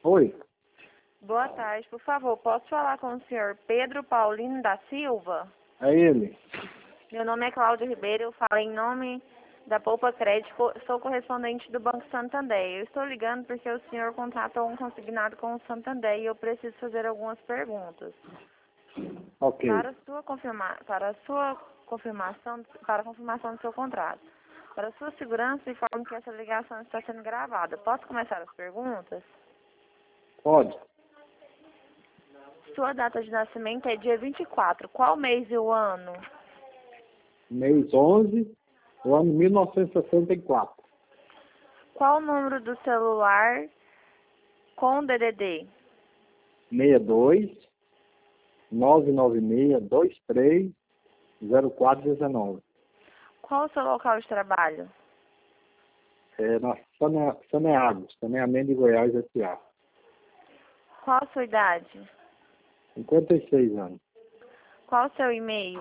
Oi, Boa tarde, por favor, posso falar com o senhor Pedro Paulino da Silva? é ele. Meu nome é Cláudia Ribeiro, eu falo em nome da Poupa Crédito, sou correspondente do Banco Santander. Eu estou ligando porque o senhor contratou um consignado com o Santander e eu preciso fazer algumas perguntas. Ok. Para a confirmação do seu contrato. Para a sua segurança, informe que essa ligação está sendo gravada. Posso começar as perguntas? Pode. Sua data de nascimento é dia 24. Qual mês e o ano? Mês 11 do ano 1964. Qual o número do celular com DDD? 62 996 23 0419. Qual o seu local de trabalho? É na Saneagos, Saneamento de Goiás, S.A. Qual a sua idade? 56 anos. Qual o seu e-mail?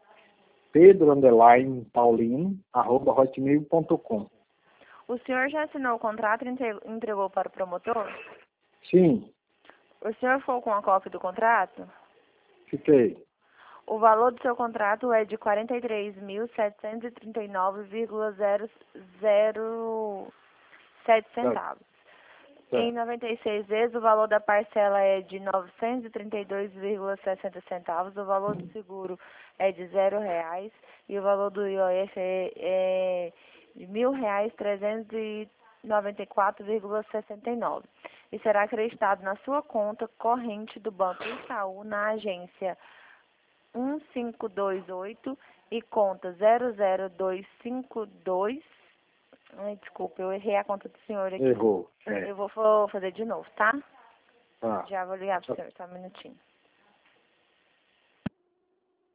Pedro_Paulino@hotmail.com. O senhor já assinou o contrato e entregou para o promotor? Sim, O senhor ficou com a cópia do contrato? fiquei. O valor do seu contrato é de R$ 43.739,007 centavos. Em 96 vezes, o valor da parcela é de R$ 932,60 centavos, o valor do seguro é de R$ 0 e o valor do IOF é de R$ 1.394,69. E será acreditado na sua conta corrente do Banco Itaú na agência 1528 e conta 00252. Ai, desculpa, eu errei a conta do senhor aqui. Errou. Eu vou fazer de novo, tá? Tá. Já vou ligar pro senhor, só um minutinho.